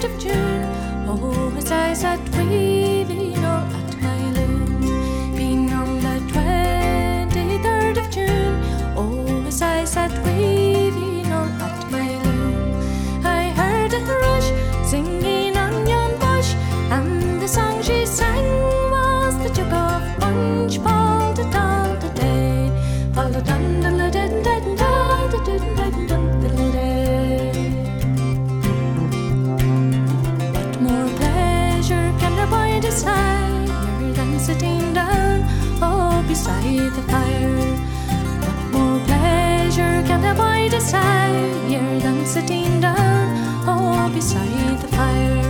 23rd of June. Oh, as I sat weaving all at my loom, being on the 23rd of June. Oh, as I sat weaving all at my loom, I heard a thrush singing on yon bush, and the song she sang was the jug of punch. Fall da dal da day, fall da dun da da da da da da da da da da. What more pleasure can a boy desire than sitting down, oh, beside the fire? What more pleasure can a boy desire than sitting down, oh, beside the fire?